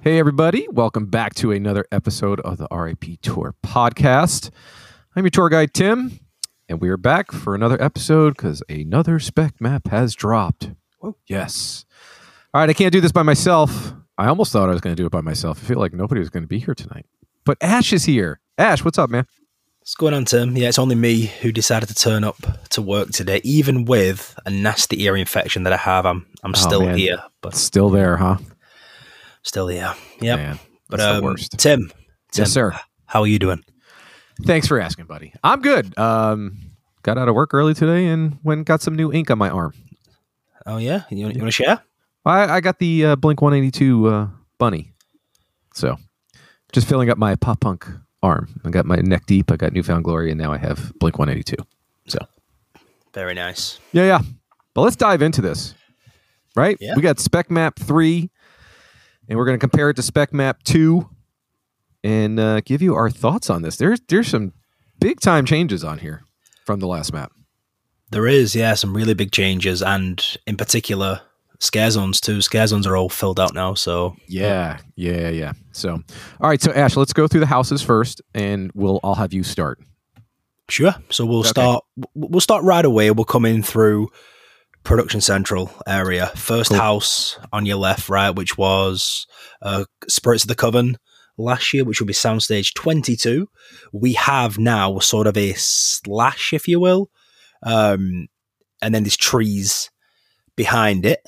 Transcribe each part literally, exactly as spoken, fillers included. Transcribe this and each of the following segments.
Hey, everybody. Welcome back to another episode of the R A P Tour podcast. I'm your tour guide, Tim, and we are back for another episode because another spec map has dropped. Oh, yes. All right, I can't do this by myself. I almost thought I was going to do it by myself. I feel like nobody was going to be here tonight. But Ash is here. Ash, what's up, man? What's going on, Tim? Yeah, it's only me who decided to turn up to work today, even with a nasty ear infection that I have. I'm I'm Oh, still man. here, but Still there, huh? still here. Yeah, Man, but that's the um, worst. Tim, Tim, Yes, sir. How are you doing? Thanks for asking, buddy. I'm good. Um, got out of work early today and went and got some new ink on my arm. Oh yeah, you, you want to share? I, I got the uh, Blink one eighty-two uh, bunny. So just filling up my pop punk arm. I got my neck deep. I got Newfound Glory, and now I have Blink one eighty-two. So Very nice. yeah, yeah. But let's dive into this. Right? Yeah. We got Spec Map three, and we're going to compare it to Spec Map two and uh, give you our thoughts on this. There's there's some big time changes on here from the last map. There is, yeah, some really big changes, and in particular, scare zones too. Scare zones are all filled out now, so Yeah, yeah, yeah. So, all right. So, Ash, let's go through the houses first, and we'll I'll have you start. sure. So we'll Okay. start. We'll start right away. We'll come in through Production Central area. First Cool. house on your left, right, which was uh, Spirits of the Coven last year, which will be Soundstage twenty-two. We have now sort of a slash, if you will, um, and then there's trees behind it.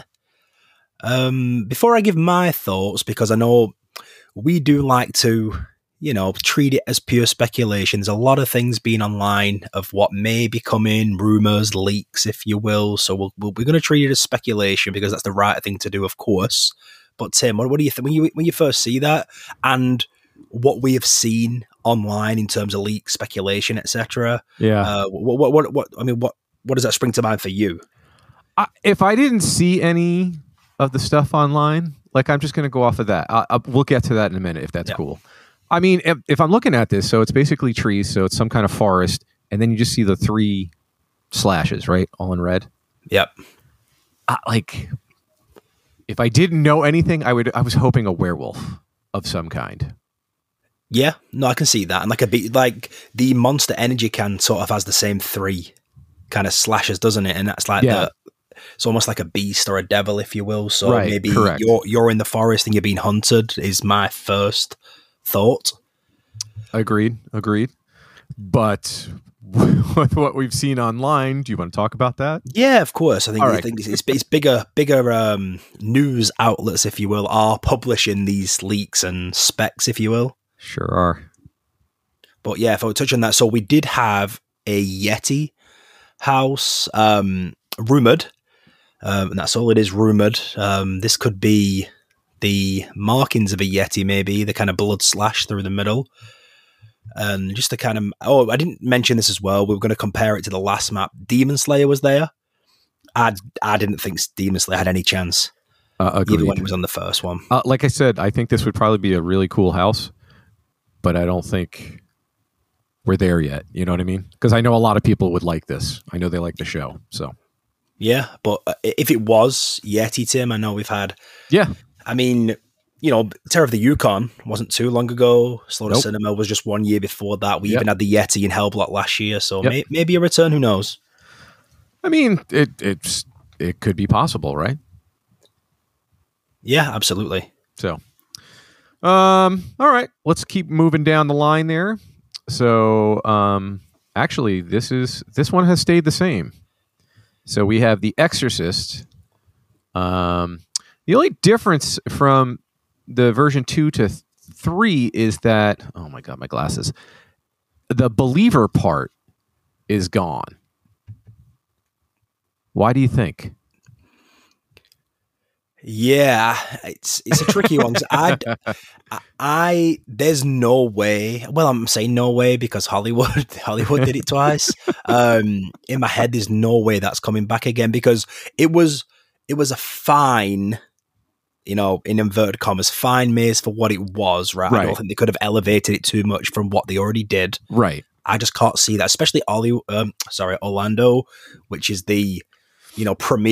Um, before I give my thoughts, because I know we do like to, you know, treat it as pure speculation. There's a lot of things being online of what may be coming, rumors, leaks, if you will. So we'll, we'll, we're going to treat it as speculation because that's the right thing to do, of course. But Tim, what, what do you think when you when you first see that and what we have seen online in terms of leaks, speculation, et cetera? Yeah. Uh, what, what what what I mean, what what does that spring to mind for you? I, if I didn't see any of the stuff online, like I'm just going to go off of that. I, I, we'll get to that in a minute if that's Yeah. cool. I mean, if, if I'm looking at this, so it's basically trees, so it's some kind of forest, and then you just see the three slashes, right, all in red. Yep. I, like, if I didn't know anything, I would. I was hoping a werewolf of some kind. Yeah, no, I can see that. And like a bit like the Monster Energy can sort of has the same three kind of slashes, doesn't it? And that's like Yeah. the it's almost like a beast or a devil, if you will. So Right, maybe correct. you're you're in the forest and you're being hunted is my first thought. Agreed. Agreed. But with what we've seen online, do you want to talk about that? Yeah, of course. I think, All I right. think it's, it's, it's bigger, bigger um, news outlets, if you will, are publishing these leaks and specs, if you will. Sure are. But yeah, if I would touch on that, so we did have a Yeti house, um, rumored, um, and that's all it is, rumored. Um, this could be the markings of a Yeti, maybe the kind of blood slash through the middle, and just the kind of. Oh, I didn't mention this as well. We were going to compare it to the last map. Demon Slayer was there. I I didn't think Demon Slayer had any chance, Uh, even when agreed. it was on the first one. Uh, like I said, I think this would probably be a really cool house, but I don't think we're there yet. You know what I mean? Because I know a lot of people would like this. I know they like the show. So Yeah, but uh, if it was Yeti, Tim, I know we've had. yeah, I mean, you know, Terror of the Yukon wasn't too long ago. Slaughter Nope. Cinema was just one year before that. We Yep. even had the Yeti in Hellblock last year, so Yep. may, maybe a return. Who knows? I mean it. It's it could be possible, right? Yeah, absolutely. So, um, all right, let's keep moving down the line there. So, um, actually, this is this one has stayed the same. So we have The Exorcist. Um, the only difference from the version two to th- three is that oh my god, my glasses. The believer part is gone. Why do you think? Yeah, it's it's a tricky one. 'Cause I, I, I, there's no way. Well, I'm saying no way because Hollywood, Hollywood did it twice. Um, in my head, there's no way that's coming back again because it was, it was a fine, you know, in inverted commas, fine maze for what it was. Right? I Right. don't think they could have elevated it too much from what they already did. Right. I just can't see that, especially Ollie, um, sorry, Orlando, which is the, you know, premiere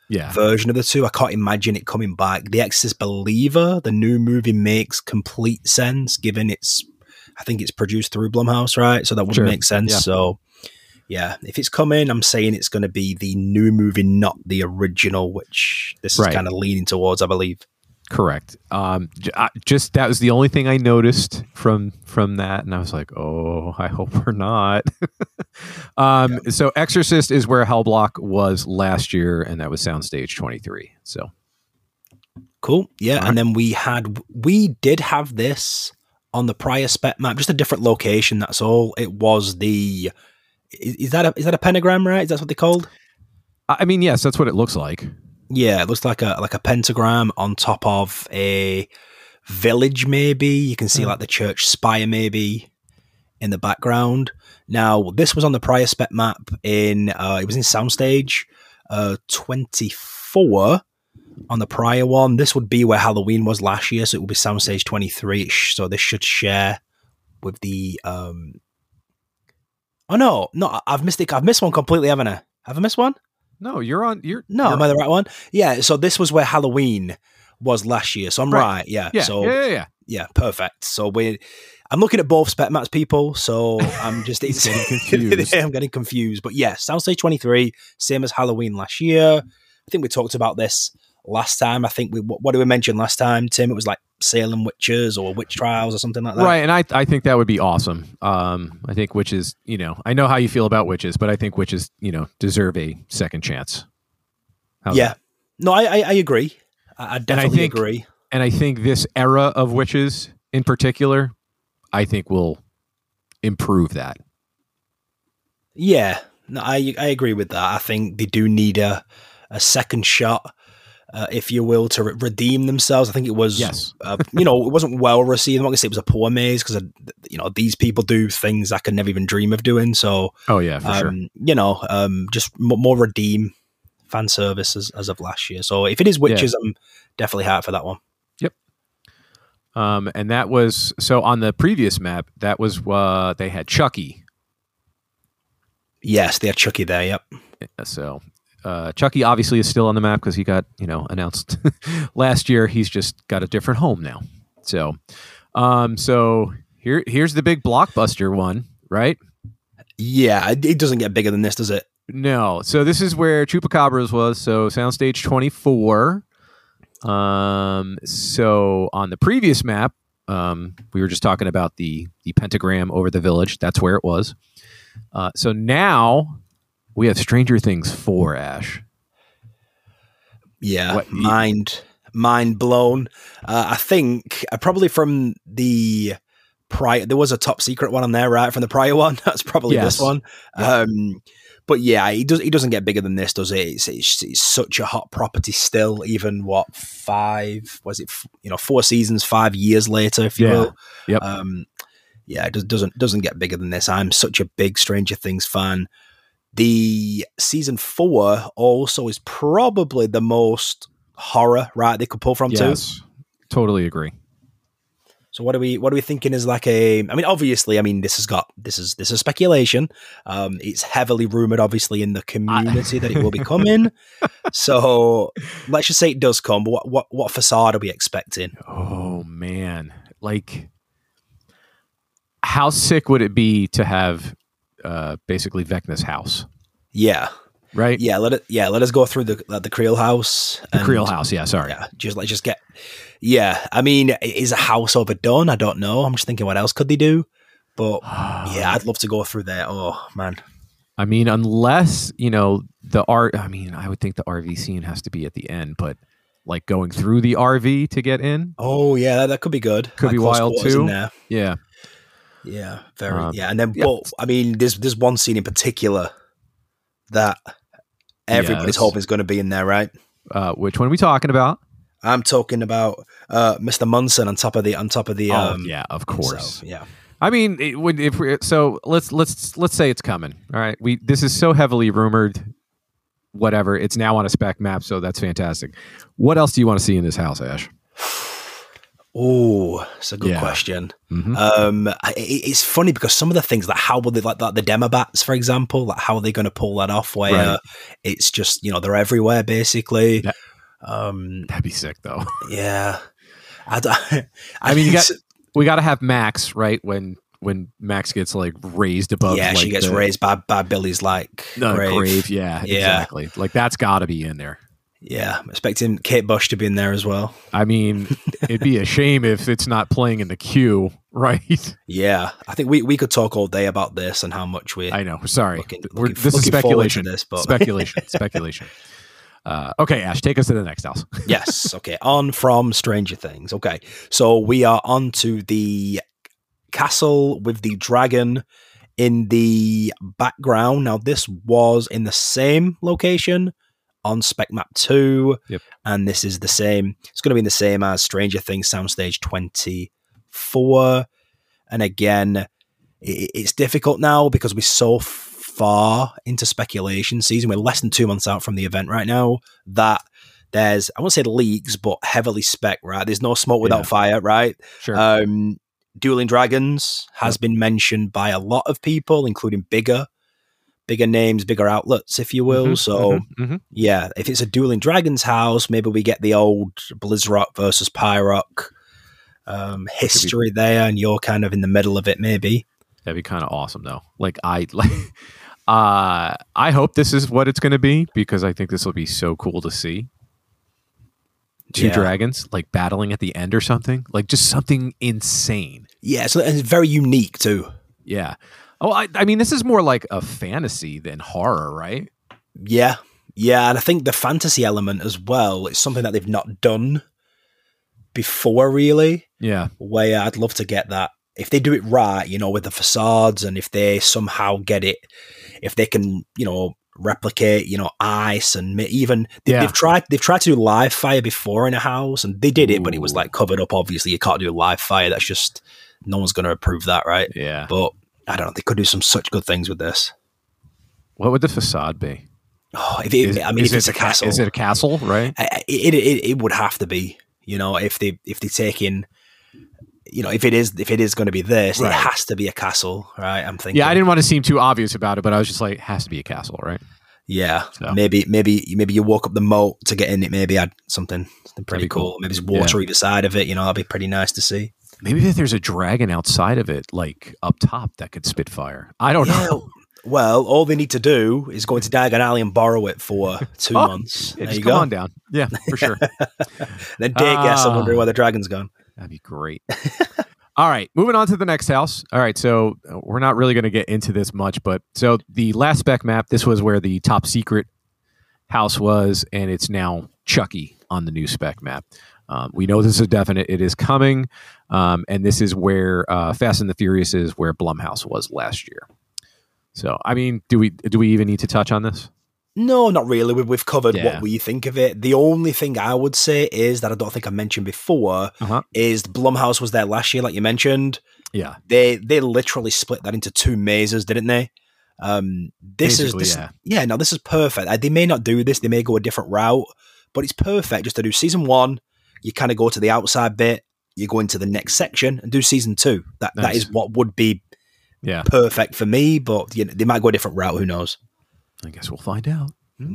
yeah. version of the two. I can't imagine it coming back. The Exorcist Believer, the new movie, makes complete sense given it's, I think it's produced through Blumhouse, right? So that would Sure. make sense. Yeah. So yeah, if it's coming, I'm saying it's going to be the new movie, not the original, which this Right. is kind of leaning towards, I believe. Correct. Um, j- I- just that was the only thing I noticed from from that, and I was like, "Oh, I hope we're not." um, Yeah. So, Exorcist is where Hellblock was last year, and that was Soundstage twenty-three. So, Cool. Yeah. All right. And then we had, we did have this on the prior spec map, just a different location. That's all. It was the, is, is that a, is that a pentagram, right? Is that what they called? I I mean, yes, that's what it looks like. Yeah. It looks like a, like a pentagram on top of a village. Maybe you can see Hmm. like the church spire, maybe in the background. Now, this was on the prior spec map in, uh, it was in Soundstage, uh, twenty-four. On the prior one, this would be where Halloween was last year, so it will be Soundstage twenty-three. So this should share with the. Um... Oh no, no, I've missed it. I've missed one completely, haven't I? Have I missed one? No, you're on. You're No, you're, am I the right one? Yeah. So this was where Halloween was last year. So I'm Right. right. Yeah. yeah, So yeah, yeah, yeah. yeah, perfect. So we, I'm looking at both spec mats, people. So I'm just He's it's, getting confused. I'm getting confused. But yes, Soundstage twenty-three, same as Halloween last year. I think we talked about this last time. I think we what, what did we mention last time, Tim? It was like Salem witches or witch trials or something like that. Right, and I I think that would be awesome. Um, I think witches, you know, I know how you feel about witches, but I think witches, you know, deserve a second chance. How's Yeah. that? No, I, I I agree. I, I definitely think- agree. And I think this era of witches, in particular, I think will improve that. Yeah, no, I I agree with that. I think they do need a a second shot, uh, if you will, to re- redeem themselves. I think it was, Yes. uh, you know, it wasn't well received. I'm not gonna say it was a poor maze because, you know, these people do things I could never even dream of doing. So, Oh yeah, for um, sure. you know, um, just m- more redeem fan service as, as of last year. So if it is witches, I'm definitely hard for that one. Um, and that was so on the previous map. That was uh, they had Chucky. Yes, they had Chucky there. Yep. So uh, Chucky obviously is still on the map because he got, you know, announced last year. He's just got a different home now. So, um, so here here's the big blockbuster one, right? Yeah, it, it doesn't get bigger than this, does it? No. So this is where Chupacabras was. So Soundstage twenty-four. Um, so on the previous map, um, we were just talking about the the pentagram over the village. That's where it was. Uh, so now we have Stranger Things four, Ash. Yeah, What- mind mind blown. Uh, I think uh, probably from the prior, there was a top secret one on there, right? From the prior one, that's probably Yes. this one. Yeah. Um, but yeah, it does. It doesn't get bigger than this, does it? It's, it's, it's such a hot property still. Even what five was it? f- You know, four seasons, five years later, if you Yeah. will. Yep. Um, yeah, it does, doesn't doesn't get bigger than this. I'm such a big Stranger Things fan. The season four also is probably the most horror, right? They could pull from too. Yes, totally agree. So what are we what are we thinking is like a I mean obviously I mean this has got this is this is speculation. Um it's heavily rumored obviously in the community that it will be coming. So let's just say it does come, but what what what facade are we expecting? Oh man, like how sick would it be to have uh, basically Vecna's house, Yeah. right? Yeah, let it yeah, let us go through the uh, the Creel house. The and- Creel house. Yeah, sorry. Yeah, just let's just get yeah. I mean, is a house overdone? I don't know. I'm just thinking what else could they do? But yeah, I'd love to go through there. Oh man. I mean, unless you know the R. I mean, I would think the R V scene has to be at the end, but like going through the R V to get in, Oh yeah, that, that could be good. Could be close wild, quarters in too. there. yeah. Yeah, very. Um, yeah, and then yeah. but I mean, there's there's one scene in particular that everybody's Yes. hoping is going to be in there, right? Uh, which one are we talking about? I'm talking about uh, Mister Munson on top of the on top of the. Oh, Um, yeah, of himself. course. Yeah. I mean, it would if we so let's let's let's say it's coming. All right, we this is so heavily rumored. Whatever, it's now on a spec map, so that's fantastic. What else do you want to see in this house, Ash? Oh, it's a good Yeah. question. Mm-hmm. Um, I- it, it's funny because some of the things, like how will they, like, like the Demobats, for example, like how are they going to pull that off? Where Right. it's just, you know, they're everywhere basically. That- Um, That'd be sick, though. yeah. I, d- I, I mean, you got it's- we got to have Max, right? When when Max gets like raised above, yeah, like, she gets the, raised by by Billy's like the grave. grave. Yeah, Yeah. exactly. Like that's got to be in there. Yeah, I'm expecting Kate Bush to be in there as well. I mean, it'd be a shame if it's not playing in the queue, right? Yeah, I think we, we could talk all day about this and how much we. I know. Sorry, Looking- We're, looking- this is looking forward to speculation. this, but- speculation. Speculation. Uh, okay, Ash, take us to the next house. Yes. Okay. On from Stranger Things. Okay. So we are on to the castle with the dragon in the background. Now, this was in the same location on Spec Map two. Yep. And this is the same. It's going to be the same as Stranger Things Soundstage twenty-four. And again, it, it's difficult now because we're so far into speculation season. We're less than two months out from the event right now that there's, I won't say leaks, but heavily spec, right? There's no smoke without Yeah. fire, right? Sure. Um, Dueling Dragons has Yep. been mentioned by a lot of people, including bigger, bigger names, bigger outlets, if you will. Mhm, so, mhm, mhm. yeah, if it's a Dueling Dragons house, maybe we get the old Blizzrock versus Pyrock um, history there, and you're kind of in the middle of it, maybe. That'd be kind of awesome, though. Like I like. Uh, I hope this is what it's going to be because I think this will be so cool to see. Two Yeah. dragons like battling at the end or something, like just something insane. Yeah, so it's very unique too. Yeah. Oh, I, I mean, this is more like a fantasy than horror, right? Yeah, yeah, and I think the fantasy element as well is something that they've not done before, really. Yeah. Where I'd love to get that if they do it right, you know, with the facades, and if they somehow get it, if they can, you know, replicate, you know, ice and ma- even they, Yeah. they've tried they've tried to do live fire before in a house, and they did it, but it was Ooh. like covered up. Obviously, you can't do live fire. That's just no one's going to approve that, right? Yeah. But I don't know. They could do some such good things with this. What would the facade be? Oh, if it, Is- I mean, is if it's it a castle, Is it a castle, right? I- it, it it would have to be, you know, if they if they take in, you know, if it is if it is going to be this, Right. it has to be a castle, right? I'm thinking, Yeah, I didn't want to seem too obvious about it, but I was just like, it has to be a castle, right? yeah, So. maybe maybe maybe you walk up the moat to get in it. Maybe add something, something pretty be cool. cool. Maybe there's water either side of it. You know, that'd be pretty nice to see. Maybe if there's a dragon outside of it, like up top, that could spit fire. I don't Yeah. know. Well, all they need to do is go into Diagon Alley and borrow it for two Oh, months. Yeah, there just you come go. on down. Yeah, for sure. Then day guess, I'm Ah. wondering where the dragon's gone. That'd be great. All right, moving on to the next house. All right, so uh, we're not really going to get into this much, but so the last spec map, this was where the top secret house was, and it's now Chucky on the new spec map. Um, we know this is a definite; it is coming, um, and this is where uh, Fast and the Furious is, where Blumhouse was last year. So, I mean, do we do we even need to touch on this? No, not really. We've, we've covered Yeah. what we think of it. The only thing I would say is that I don't think I mentioned before Uh-huh. is Blumhouse was there last year, like you mentioned. Yeah, They they literally split that into two mazes, didn't they? Um, this Basically, is this, yeah. yeah. No, this is perfect. Uh, They may not do this. They may go a different route, but it's perfect just to do season one. You kind of go to the outside bit. You go into the next section and do season two. That that Nice. is what would be yeah. perfect for me. But you know, they might go a different route. Who knows? I guess we'll find out.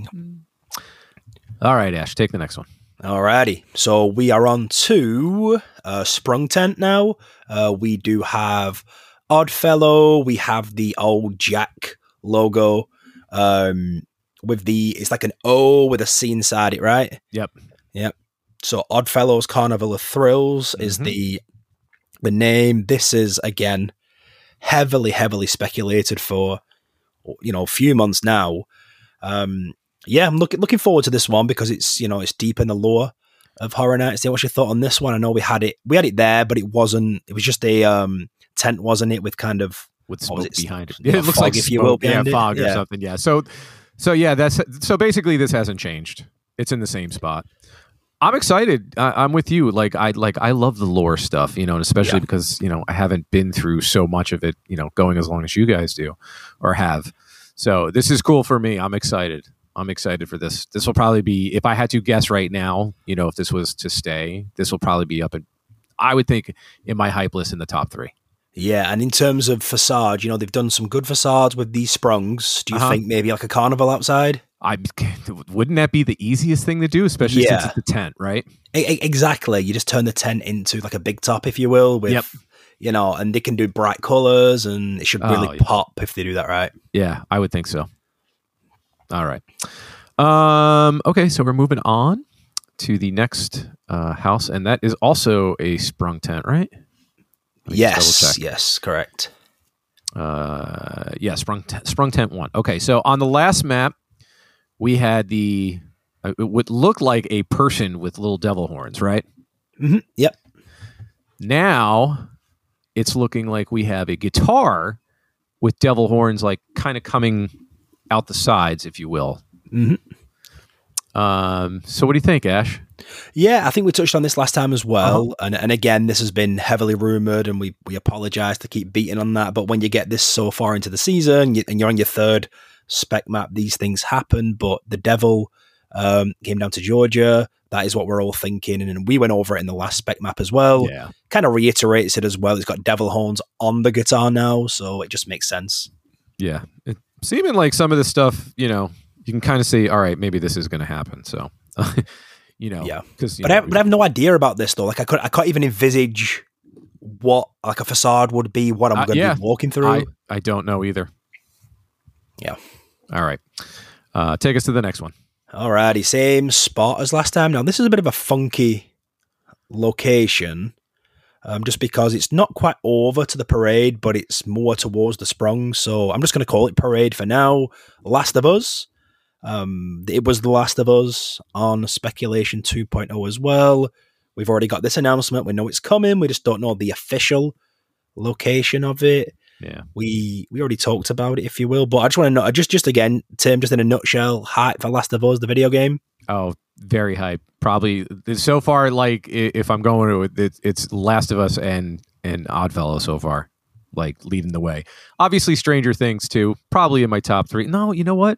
All right, Ash, take the next one. Alrighty, so we are on to uh, Sprung Tent now. Uh, we do have Oddfellow. We have the old Jack logo um, with the, it's like an O with a C inside it, right? Yep. Yep. So Oddfellow's Carnival of Thrills is Mhm. the the name. This is again heavily, heavily speculated for, you know, a few months now. Um, yeah, I'm looking looking forward to this one because it's, you know, it's deep in the lore of Horror Nights. What's your thought on this one? I know we had it we had it there, but it wasn't. It was just a um, tent, wasn't it? With kind of With What was smoke it? behind it. Yeah, it looks fog, like if you smoke. will, Yeah, behind it. fog or Yeah. something. Yeah. So, so yeah, that's so basically this hasn't changed. It's in the same spot. I'm excited. I, I'm with you. Like I like I love the lore stuff, you know, and especially Yeah. because you know I haven't been through so much of it, you know, going as long as you guys do, or have. So this is cool for me. I'm excited. I'm excited for this. This will probably be, if I had to guess right now, you know, if this was to stay, this will probably be up in. I would think in my hype list in the top three. Yeah, and in terms of facade, you know, they've done some good facades with these sprungs. Do you Uh-huh. think maybe like a carnival outside? I wouldn't that be the easiest thing to do, especially Yeah. since it's the tent, right? E- e- exactly. You just turn the tent into like a big top, if you will, with, Yep. you know, and they can do bright colors, and it should really Oh, yeah. pop if they do that right. Yeah, I would think so. All right. Um, okay, so we're moving on to the next uh, house, and that is also a sprung tent, right? Let me just Yes, double-check. yes, correct. Uh, yeah, sprung t- sprung tent one. Okay, so on the last map, we had the uh, it would look like a person with little devil horns, right? hmm Yep. Now it's looking like we have a guitar with devil horns, like kind of coming out the sides, if you will. hmm Um, so what do you think, Ash? Yeah, I think we touched on this last time as well. Uh-huh. And and again, this has been heavily rumored, and we we apologize to keep beating on that. But when you get this so far into the season you, and you're on your third spec map, these things happen. But the devil um, came down to Georgia. That is what we're all thinking. And we went over it in the last spec map as well. Yeah. Kind of reiterates it as well. It's got devil horns on the guitar now, so it just makes sense. Yeah. It, seeming like some of this stuff, you know, you can kind of see, all right, maybe this is going to happen. So, you know, Yeah. because But I, but I have no idea about this though. Like I could, I can't even envisage what like a facade would be. What I'm Uh, going to yeah. be walking through. I, I don't know either. Yeah. All right. Uh, take us to the next one. Alrighty, same spot as last time. Now this is a bit of a funky location, um, just because it's not quite over to the parade, but it's more towards the sprung. So I'm just going to call it parade for now. Last of Us. Um, it was The Last of Us on Speculation two point oh as well. We've already got this announcement. We know it's coming. We just don't know the official location of it. Yeah. We we already talked about it, if you will. But I just want to know, just just again, Tim, just in a nutshell, hype for Last of Us, the video game. Oh, very hype. Probably so far. Like i- if I'm going to it, it's, it's Last of Us and and Oddfellow so far, like leading the way. Obviously, Stranger Things too. Probably in my top three. No, you know what?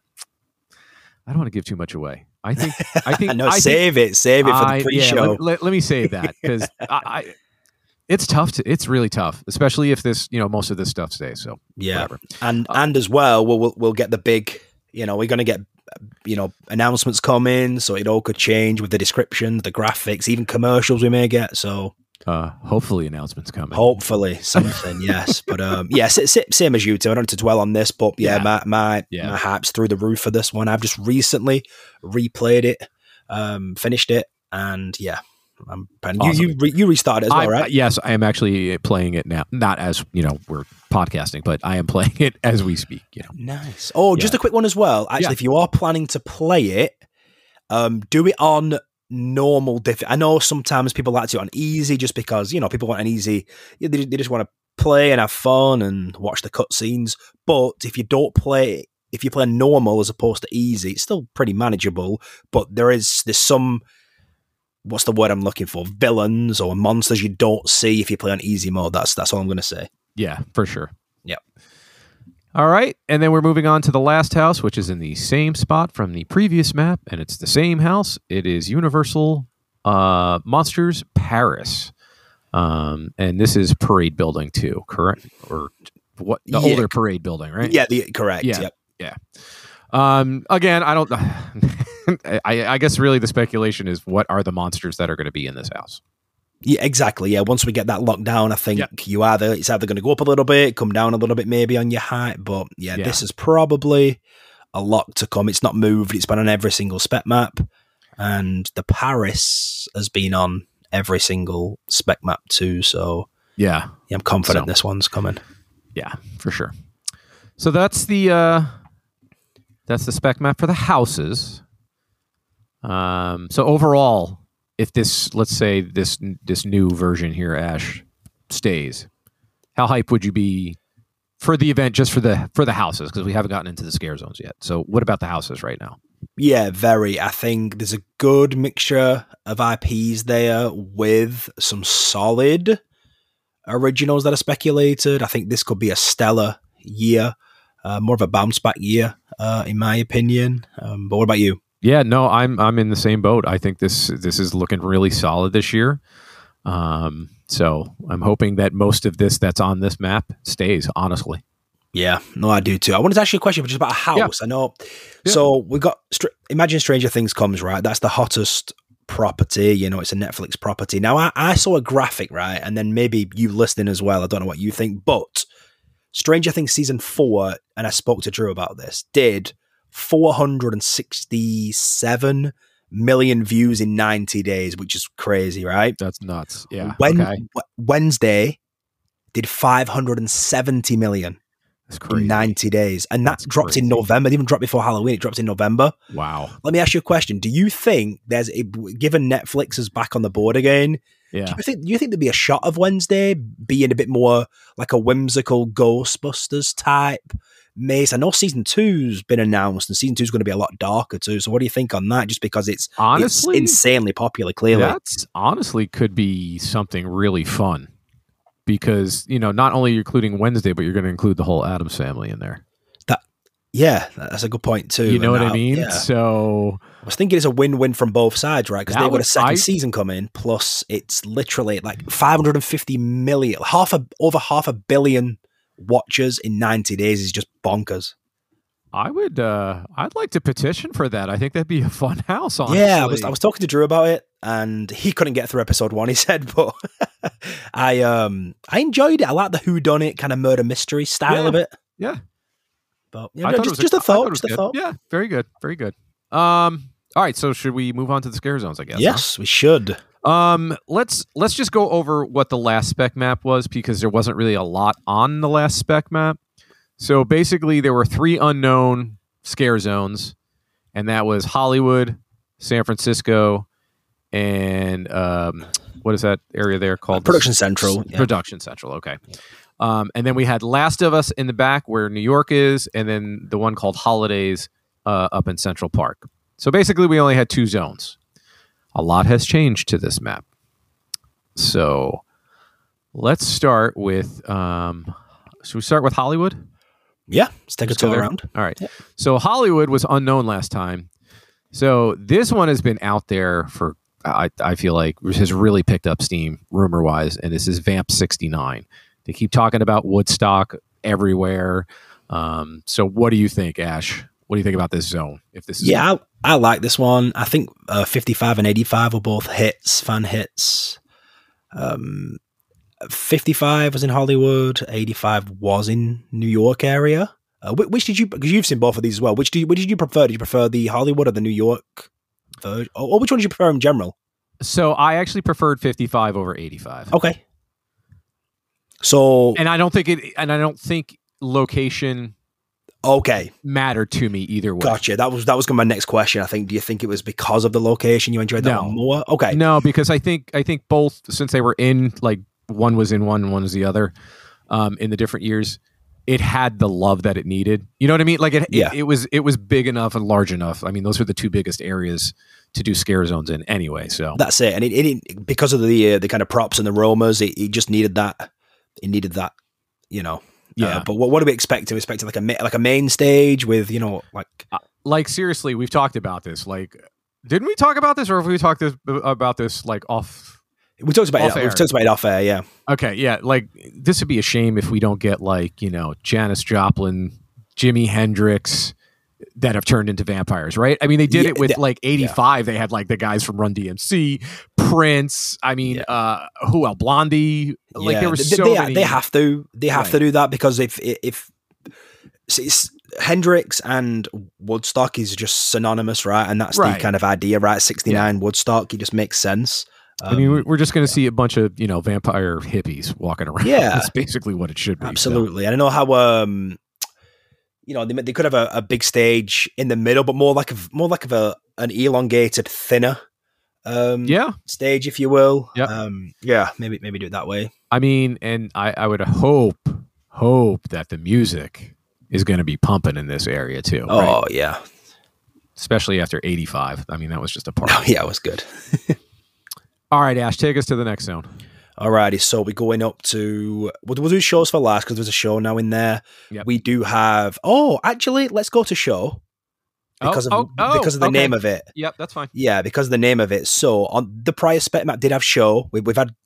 I don't want to give too much away. I think. I think. no, I save think, it, save it for I- the pre-show. Yeah, let, let, let me save that because I, I. It's tough to. It's really tough, especially if this, you know, most of this stuff stays. So yeah, whatever. and Uh, and as well, we'll, we'll we'll get the big. You know, we're going to get, you know, announcements coming, so it all could change with the descriptions, the graphics, even commercials we may get. So Uh, hopefully, announcements coming. hopefully something, yes. But um, yeah, s- s- same as you two. I don't need to dwell on this, but yeah, Yeah. my my Yeah. my hype's through the roof for this one. I've just recently replayed it, um, finished it, and yeah, I'm. And you Awesome. you re- you restarted it as well, I'm- right? Yes, I am actually playing it now. Not as you know, we're podcasting, but I am playing it as we speak. You know. Nice. Oh, just Yeah. a quick one as well. Actually, Yeah. if you are planning to play it, um, do it on normal diff. I know sometimes people like to do it on easy just because, you know, people want an easy, they, they just want to play and have fun and watch the cutscenes. But if you don't play, if you play normal as opposed to easy, it's still pretty manageable. But there is, there's some, what's the word I'm looking for? Villains or monsters you don't see if you play on easy mode. That's, that's all I'm going to say. Yeah, for sure. Yep. All right, and then we're moving on to the last house, which is in the same spot from the previous map, and it's the same house. It is Universal uh, Monsters Paris, um, and this is Parade Building too, correct? Or what? The Yeah. older Parade Building, right? Yeah, the, correct. Yeah. Yep. Yeah. Um, again, I don't. I, I guess really the speculation is what are the monsters that are going to be in this house? Yeah, exactly. Yeah, once we get that locked down, I think Yeah. you either it's either going to go up a little bit, come down a little bit, maybe on your height. But yeah, Yeah. this is probably a lot to come. It's not moved. It's been on every single spec map, and the Paris has been on every single spec map too. So Yeah, yeah, I'm confident So- this one's coming. yeah, for sure. So that's the uh, that's the spec map for the houses. Um, so overall, if this, let's say this this new version here, Ash, stays, how hype would you be for the event just for the for the houses? Because we haven't gotten into the scare zones yet. So what about the houses right now? Yeah, very. I think there's a good mixture of I Ps there with some solid originals that are speculated. I think this could be a stellar year, uh, more of a bounce back year, uh, in my opinion. Um, but what about you? Yeah, no, I'm I'm in the same boat. I think this this is looking really solid this year. Um, So I'm hoping that most of this that's on this map stays, honestly. Yeah, no, I do too. I wanted to ask you a question just about a house. Yeah. I know. Yeah. So we got, imagine Stranger Things comes, right? That's the hottest property. You know, it's a Netflix property. Now, I, I saw a graphic, right? And then maybe you listening as well. I don't know what you think, but Stranger Things season four, and I spoke to Drew about this, did four hundred sixty-seven million views in ninety days, which is crazy, right? That's nuts. Yeah. When, okay. w- Wednesday did five hundred seventy million. That's crazy. In ninety days. And that That's dropped crazy. in November. It even dropped before Halloween. It dropped in November. Wow. Let me ask you a question. Do you think there's a, given Netflix is back on the board again, yeah. do you think do you think there'd be a shot of Wednesday being a bit more like a whimsical Ghostbusters type maze? I know season two's been announced and season two's going to be a lot darker too. So what do you think on that? Just because it's honestly it's insanely popular, clearly. That's honestly could be something really fun. Because, you know, not only you're including Wednesday, but you're going to include the whole Addams family in there. That, yeah, that's a good point too. You know what now, I mean? Yeah. So I was thinking it's a win-win from both sides, right? Because they've got a second I, season coming, plus it's literally like five hundred fifty million, half a over half a billion watchers in ninety days is just bonkers. I would, uh, I'd like to petition for that. I think that'd be a fun house. Honestly. Yeah, I was, I was talking to Drew about it, and he couldn't get through episode one. He said, but I, um, I enjoyed it. I like the whodunit kind of murder mystery style yeah. of it. Yeah, but yeah, no, just, just a, a thought. Just a thought. Yeah, very good, very good. Um, all right, so should we move on to the scare zones? I guess. Yes, huh? we should. Um, let's let's just go over what the last spec map was because there wasn't really a lot on the last spec map. So basically, there were three unknown scare zones, and that was Hollywood, San Francisco, and um, what is that area there called? Uh, Production Central. Yeah. Production Central, okay. Um, and then we had Last of Us in the back where New York is, and then the one called Holidays uh, up in Central Park. So basically, we only had two zones. A lot has changed to this map. So let's start with, um, should we start with Hollywood? Yeah, let's take a tour around. All right. Yeah. So Hollywood was unknown last time. So this one has been out there for, I, I feel like, has really picked up steam rumor-wise, and this is Vamp sixty-nine. They keep talking about Woodstock everywhere. Um, so what do you think, Ash? What do you think about this zone? If this is Yeah, I, I like this one. I think uh, fifty-five and eighty-five were both hits, fan hits. Um, fifty-five was in Hollywood. eighty-five was in New York area. Uh, which, which did you? Because you've seen both of these as well. Which do you? Which did you prefer? Did you prefer the Hollywood or the New York version? Or, or which one did you prefer in general? So I actually preferred fifty-five over eighty-five. Okay. So and I don't think it. And I don't think location. Okay, mattered to me either way. Gotcha. That was that was my next question. I think. Do you think it was because of the location you enjoyed that no. one more? Okay. No, because I think I think both, since they were in, like one was in one and one was the other, um, in the different years, it had the love that it needed. You know what I mean? Like it, yeah. it, it was it was big enough and large enough. I mean, those are the two biggest areas to do scare zones in anyway. So that's it. And it, it because of the uh, the kind of props and the aromas, it, it just needed that. It needed that. You know. Yeah, uh, but what, what do we expect? We expect like a like a main stage with, you know, like uh, like seriously, we've talked about this. Like, didn't we talk about this, or have we talked this, about this like off? We talked about it. We've talked about it off air. Yeah. Okay. Yeah. Like, this would be a shame if we don't get like, you know, Janis Joplin, Jimi Hendrix that have turned into vampires, right? I mean, they did yeah, it with they, like eighty-five. Yeah. They had like the guys from Run D M C, Prince. I mean, yeah. uh, who else? Blondie. Like, yeah. there was so they, many. They have to. They have right. to do that because if if it's, Hendrix and Woodstock is just synonymous, right? And that's right. the kind of idea, right? sixty-nine yeah. Woodstock. It just makes sense. Um, I mean, we're just going to see a bunch of, you know, vampire hippies walking around. Yeah, that's basically what it should be. Absolutely. So. And I know how. Um, You know, they, they could have a, a big stage in the middle, but more like a more like of a an elongated, thinner, um, yeah, stage, if you will. Yeah, um, yeah, maybe maybe do it that way. I mean, and I, I would hope hope that the music is going to be pumping in this area too. Oh right? yeah, especially after eighty-five. I mean, that was just a part. Oh, yeah, it was good. All right, Ash, take us to the next zone. Alrighty, so we're going up to we'll, we'll do shows for last because there's a show now in there. Yep. We do have oh, actually, let's go to show because oh, of oh, oh, because of the okay. name of it. Yep, that's fine. Yeah, because of the name of it. So on the prior spec map did have show. We, we've had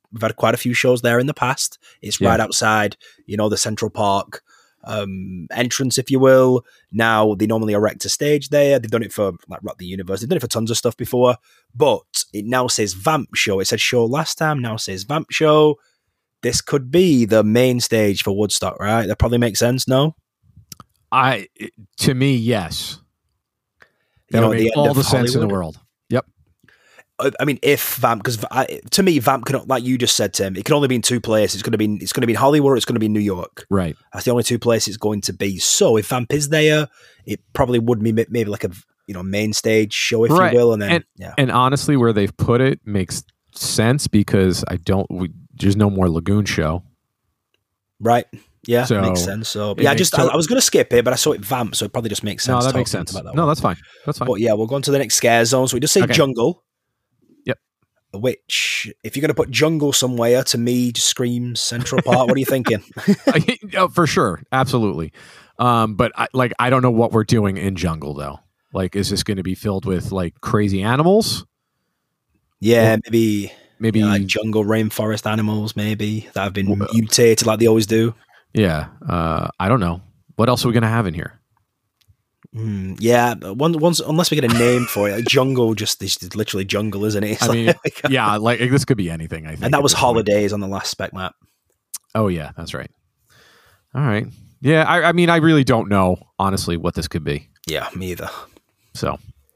we've had quite a few shows there in the past. It's Yeah. right outside, you know, the Central Park um, entrance, if you will. Now they normally erect a stage there. They've done it for like Rock the Universe. They've done it for tons of stuff before, but it now says Vamp Show. It said show last time. Now says Vamp Show. This could be the main stage for Woodstock, right? That probably makes sense. No, I to me, yes. you That know, would at the make end all of the sense in the Hollywood. world. Yep. I I mean, if Vamp, because to me, Vamp can, like you just said, Tim, it can only be in two places. It's going to be, it's going to be in Hollywood. Or it's going to be in New York. Right. That's the only two places it's going to be. So if Vamp is there, it probably would be maybe like a you know main stage show, if Right. you will, and then And- yeah, And honestly, where they've put it makes sense because I don't. We, there's no more Lagoon show. right, yeah, So, makes sense. So it yeah, I makes just I, to- I was going to skip it, but I saw it Vamp, so it probably just makes sense. No, that makes talking sense. about that No, one. that's fine. That's fine. But yeah, we'll go on to the next scare zone. So we just say Okay. jungle. Yep. Which, if you're going to put jungle somewhere, to me, just screams Central Park. What are you thinking? Oh, for sure, absolutely. Um, but I, like, I don't know what we're doing in jungle though. Like, is this going to be filled with like crazy animals? Yeah, Well, maybe Maybe, you know, like jungle rainforest animals, maybe that have been Well, mutated like they always do. yeah. Uh, I don't know. What else are we going to have in here? Mm, yeah, once, once unless we get a name for it, like jungle just is literally jungle, isn't it? It's I like- mean, yeah, like this could be anything. I think, and that at was this point. holidays on the last spec map. Oh yeah, that's right. All right. Yeah, I, I mean, I really don't know honestly what this could be. Yeah, me either. So,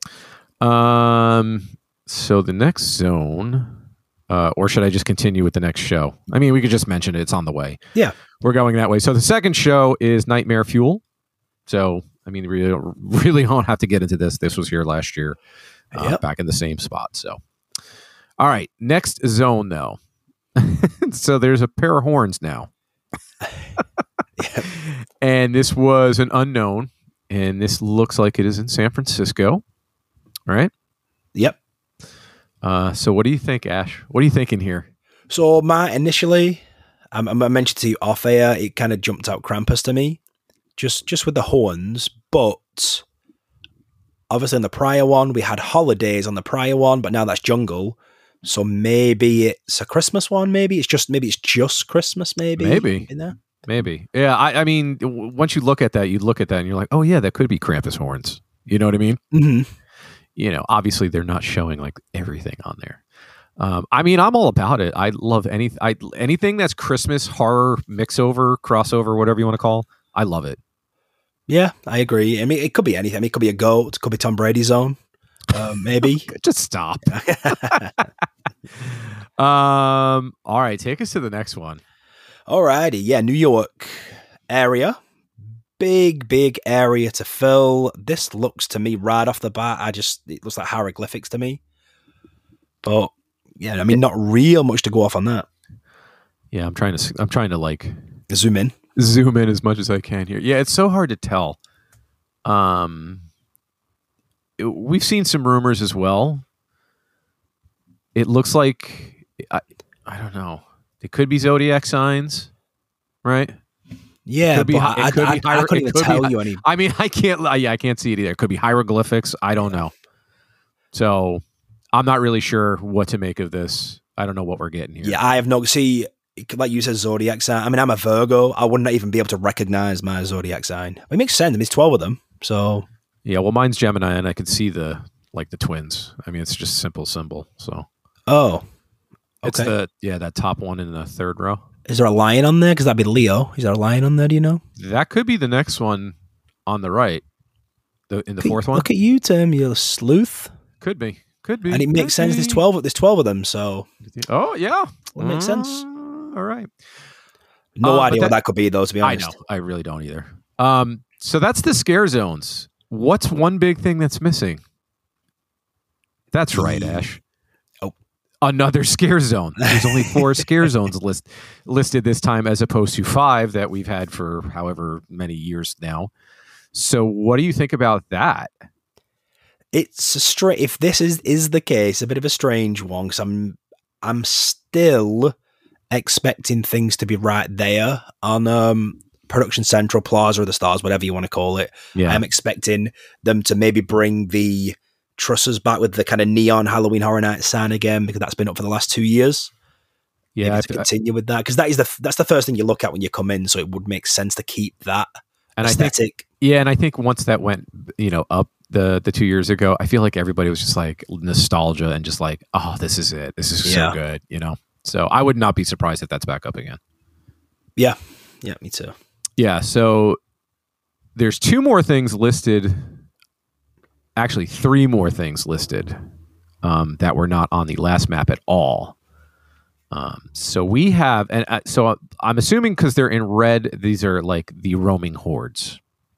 um, so the next zone, uh, or should I just continue with the next show? I mean, we could just mention it. It's on the way. Yeah. We're going that way. So the second show is Nightmare Fuel. So, I mean, we really don't, really don't have to get into this. This was here last year, uh, Yep. back in the same spot. So, all right, next zone though. So there's a pair of horns now. Yep. And this was an unknown, and this looks like it is in San Francisco. All right. Yep. Uh, so what do you think, Ash? What are you thinking here? So, Matt, initially, um, I mentioned to you off air, it kind of jumped out Krampus to me, just just with the horns. But obviously, in the prior one, we had holidays on the prior one, but now that's jungle. So maybe it's a Christmas one. Maybe it's just maybe it's just Christmas. Maybe Maybe. in there. Maybe. Yeah, I, I mean, w- once you look at that, you look at that and you're like, oh, yeah, that could be Krampus horns. You know what I mean? Mm-hmm. You know, obviously they're not showing like everything on there. Um, I mean, I'm all about it. I love any, I, anything that's Christmas, horror, mix over, crossover, whatever you want to call. I love it. Yeah, I agree. I mean, it could be anything. I mean, it could be a goat. It could be Tom Brady's own. Uh, maybe. Just stop. um. All right, take us to the next one. Alrighty, yeah, New York area. Big, big area to fill. This looks to me right off the bat. I just it looks like hieroglyphics to me. But yeah, I mean, not real much to go off on that. Yeah, I'm trying to. I'm trying to like Zoom in. zoom in as much as I can here. Yeah, it's so hard to tell. Um, it- we've seen some rumors as well. It looks like I. I don't know. It could be zodiac signs, right? Yeah, Could be but hi- it I, could I, be I, hier- couldn't it even could be tell hi- you any. I mean, I can't. Yeah, I can't see it either. It could be hieroglyphics. I don't know. So I'm not really sure what to make of this. I don't know what we're getting here. Yeah, I have no. See, like you said, zodiac sign. I mean, I'm a Virgo. I wouldn't even be able to recognize my zodiac sign. It makes sense. I mean, it's twelve of them. So Yeah. Well, mine's Gemini, and I can see the like the twins. I mean, it's just simple symbol. So oh, it's okay. the yeah that top one in the third row. Is there a lion on there? Because that'd be Leo. Is there a lion on there? Do you know? That could be the next one on the right. The in the Look at- fourth one Look at you, Tim. You're a sleuth. could be could be, And it could makes sense. There's be. twelve. There's twelve of them. So Oh yeah, it makes sense. Uh, All right. No Uh, but idea what that- that could be, though. To be I honest, know. I really don't either. Um, so that's the scare zones. What's one big thing that's missing? That's right, The- Ash. Oh. Another scare zone. There's only four scare zones list, listed this time as opposed to five that we've had for however many years now. So what do you think about that? it's a straight. If this is is the case, a bit of a strange one. Because I'm I'm still expecting things to be right there on um, Production Central, Plaza of the Stars, whatever you want to call it. Yeah. I'm expecting them to maybe bring the trusses back with the kind of neon Halloween Horror Night sign again, because that's been up for the last two years. Yeah, maybe I to th- continue with that, because that is the that's the first thing you look at when you come in. So it would make sense to keep that and I aesthetic. think, yeah, and I think once that went, you know, up the the two years ago, I feel like everybody was just like nostalgia and just like, oh, this is it. This is Yeah. so good, you know. So I would not be surprised if that's back up again. Yeah, yeah, me too. Yeah. So there's two more things listed. Actually, three more things listed um, that were not on the last map at all. Um, so we have, and uh, so I'm assuming because they're in red, these are like the roaming hordes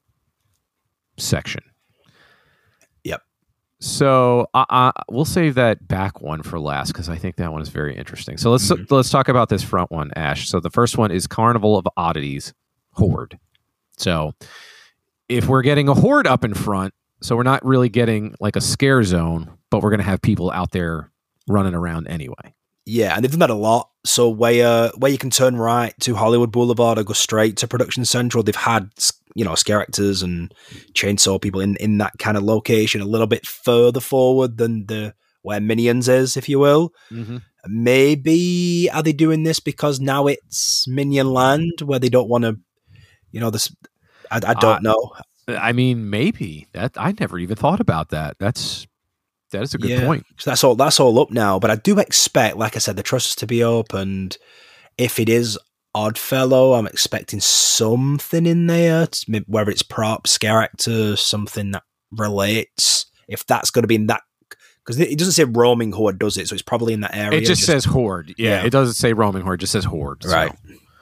section. Yep. So I, I, we'll save that back one for last because I think that one is very interesting. So let's Mhm. let's talk about this front one, Ash. So the first one is Carnival of Oddities Horde. So if we're getting a horde up in front, so we're not really getting like a scare zone, but we're going to have people out there running around anyway. Yeah, and they've done that a lot. So where where you can turn right to Hollywood Boulevard or go straight to Production Central, they've had, you know, scare actors and chainsaw people in, in that kind of location a little bit further forward than the where Minions is, if you will. Mm-hmm. Maybe are they doing this because now it's Minion Land where they don't want to, you know, this. I, I don't Uh, know. I mean, maybe that I never even thought about that. That's that is a good Yeah. point. So that's all. That's all up now. But I do expect, like I said, the trusts to be opened. If it is Oddfellow, I'm expecting something in there, whether it's prop, scare actor, something that relates. If that's going to be in that, because it doesn't say roaming horde, does it? So it's probably in that area. It just, says horde. Yeah, Yeah. it doesn't say roaming horde. It just says horde. so. Right.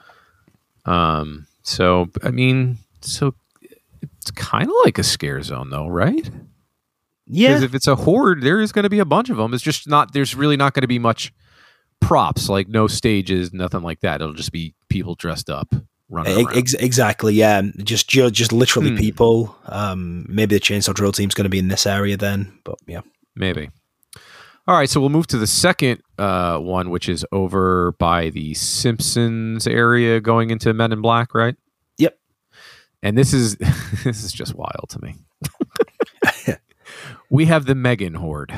Um. So I mean, so it's kind of like a scare zone, though, right? Yeah. Because if it's a horde, there is going to be a bunch of them. It's just not. There's really not going to be much props, like no stages, nothing like that. It'll just be people dressed up running around. Ex- exactly. Yeah. Just, just, just literally Hmm. people. Um. Maybe the chainsaw drill team's going to be in this area then. But yeah. Maybe. All right, so we'll move to the second uh, one, which is over by the Simpsons area, going into Men in Black, right? Yep. And this is this is just wild to me. We have the Megan Horde.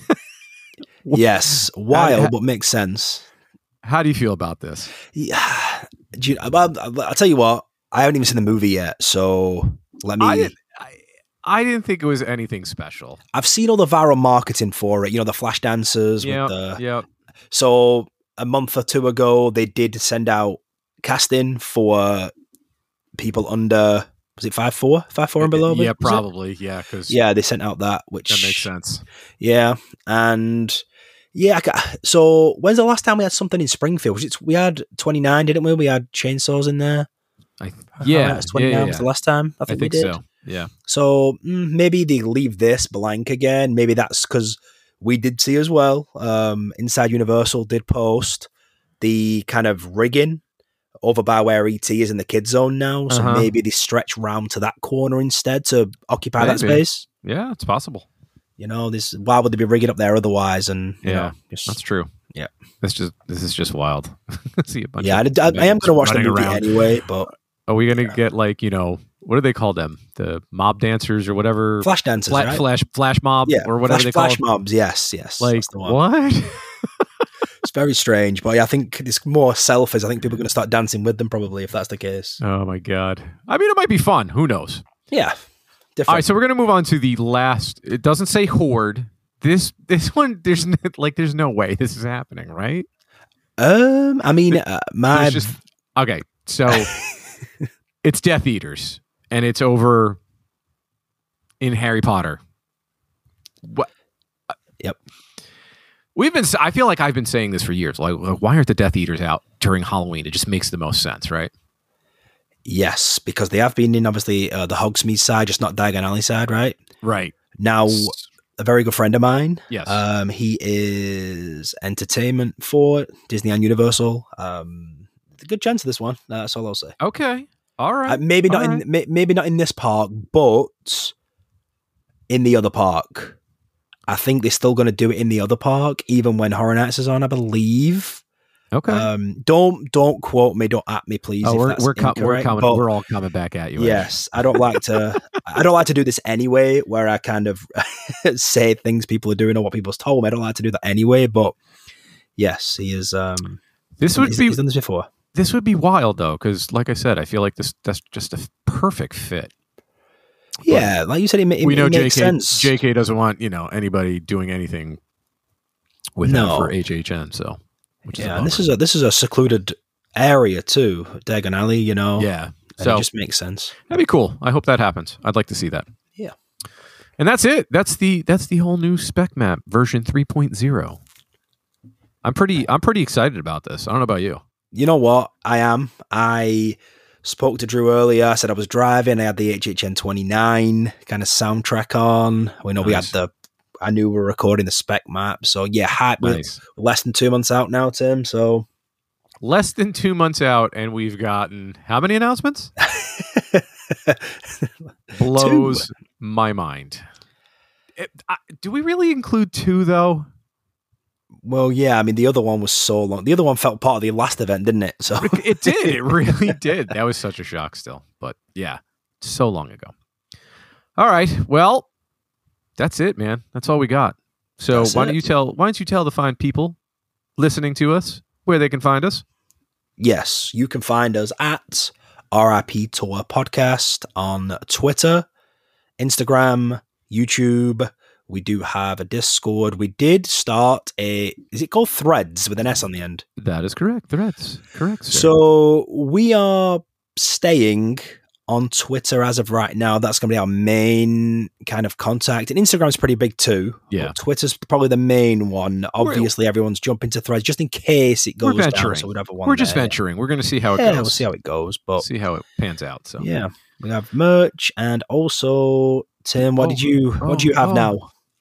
Yes. Wild, but makes sense. How do you feel about this? Yeah. Do you, I'll, I'll tell you what. I haven't even seen the movie yet, so let me. I didn't, I, I didn't think it was anything special. I've seen all the viral marketing for it. You know, the flash dancers. Yeah, With the, yeah. So a month or two ago, they did send out casting for people under. Was it five four, five four and below? Yeah, was it? probably. Yeah, because Yeah, they sent out that, which that makes sense. Yeah, and yeah. I ca- So when's the last time we had something in Springfield? Was it, we had twenty-nine, didn't we? We had chainsaws in there. I, yeah, It's twenty-nine yeah, yeah. was the last time. I I think, think we did. so. Yeah. So mm, maybe they leave this blank again. Maybe that's because we did see as well. Um, Inside Universal did post the kind of rigging over by where E T is in the kid zone now. So Uh-huh. maybe they stretch round to that corner instead to occupy that Maybe. space. Yeah, it's possible. You know, this why would they be rigging up there otherwise? And you Yeah, know, just, That's true. Yeah. This just this is just wild. See a bunch yeah. I, of I, I am going to watch the running movie around. anyway, but Are we gonna Yeah. get like, you know, what do they call them? The mob dancers or whatever? flash dancers, Fla- right? Flash flash mob yeah, or whatever flash, they call flash them. mobs. Yes, yes. Like that's the one. what? It's very strange, but yeah, I think it's more selfies. I think people are going to start dancing with them probably if that's the case. Oh my god. I mean, it might be fun. Who knows? Yeah, All different. right, so we're gonna move on to the last. It doesn't say horde. This this one, there's n- like there's no way this is happening, right? um, I mean, uh, my There's just okay. So it's Death Eaters, and it's over in Harry Potter. What? Yep. We've been. I feel like I've been saying this for years. Like, why aren't the Death Eaters out during Halloween? It just makes the most sense, right? yes, because they have been in obviously uh, the Hogsmeade side, just not Diagon Alley side, right? Right. Now, a very good friend of mine. Yes. Um, he is entertainment for Disney and Universal. Um, a good chance of this one. That's all I'll say. Okay. All right. Uh, maybe not All in right. may, maybe not in this park, but in the other park. I think they're still going to do it in the other park, even when Horror Nights is on, I believe. Okay. Um, don't don't quote me, don't at me, please. oh, if we're that's we're, com- we're incorrect, coming. but We're all coming back at you. Ash. yes, I don't like to. I don't like to do this anyway, where I kind of say things people are doing or what people's told me. I don't like to do that anyway. But yes, he is. Um, This would he's, be he's done this before. this would be wild though, because like I said, I feel like this that's just a perfect fit. Yeah, like you said, it, it, we know it makes J K sense. J K doesn't want, you know, anybody doing anything with No. him for H H N. So, which is a Yeah, bummer. and this is a this is a secluded area too, Dagon Alley. You know, yeah. and So it just makes sense. that'd be cool. I hope that happens. I'd like to see that. Yeah. And that's it. That's the that's the whole new spec map version three point oh. I'm pretty I'm pretty excited about this. I don't know about you. You know what? I am. I spoke to Drew earlier. I said I was driving. I had the H H N twenty-nine kind of soundtrack on. We know we had Nice. the. I knew we were recording the spec map. So yeah, hype. We're Nice. less than two months out now, Tim. So Less than two months out, and we've gotten how many announcements? Blows my mind. It- I- do we really include two though? well, yeah. I mean, the other one was so long. The other one felt part of the last event, didn't it? So It did. It really did. That was such a shock still. But yeah, so long ago. All right. Well, that's it, man. That's all we got. So That's why don't it. you tell why don't you tell the fine people listening to us where they can find us? yes, you can find us at R I P Tour Podcast on Twitter, Instagram, YouTube. We do have a Discord. We did start a, is it called Threads with an S on the end? That is correct. Threads. Correct. Sir. So we are staying on Twitter as of right now. That's going to be our main kind of contact. And Instagram's pretty big too. Yeah. But Twitter's probably the main one. Obviously, everyone's jumping to Threads just in case it We're goes down. venturing. So we'd have one We're just there. venturing. We're going to see how it Yeah, goes. we'll see how it goes. But see how it pans out. So yeah, we have merch, and also Tim, what Oh, did you what do you oh, have oh. now?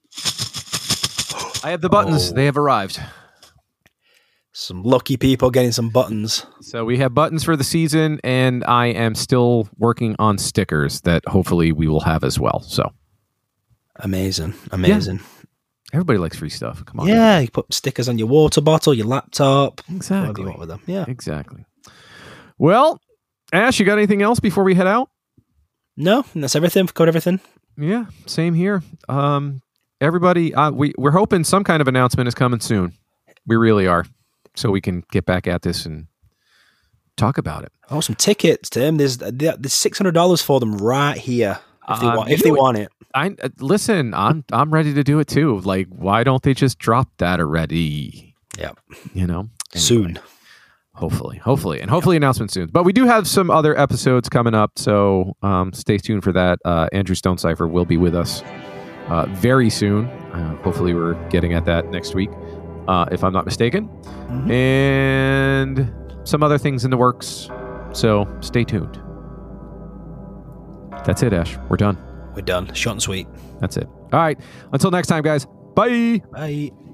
I have the buttons. Oh. They have arrived. Some lucky people getting some buttons. So we have buttons for the season, and I am still working on stickers that hopefully we will have as well. So Amazing, amazing. everybody likes free stuff. Come on. Yeah, you put stickers on your water bottle, your laptop, whatever Exactly. you want with them. Yeah. Exactly. Well, Ash, you got anything else before we head out? No, that's everything. We've covered everything. Yeah, same here. Um, everybody, uh, we we're hoping some kind of announcement is coming soon. We really are, so we can get back at this and talk about it. Oh, some tickets, Tim. There's there's six hundred dollars for them right here if they Um, want you if they know what? want it. I uh, listen. I'm I'm ready to do it too. Like, why don't they just drop that already? Yeah. You know, Anyway, Soon. Hopefully, hopefully, and hopefully announcement soon. But we do have some other episodes coming up, so um, stay tuned for that. Uh, Andrew Stonecipher will be with us uh, very soon. Uh, hopefully, we're getting at that next week, uh, if I'm not mistaken. Mhm. And some other things in the works. So stay tuned. That's it, Ash. We're done. We're done. Short and sweet. That's it. All right. Until next time, guys. Bye. Bye.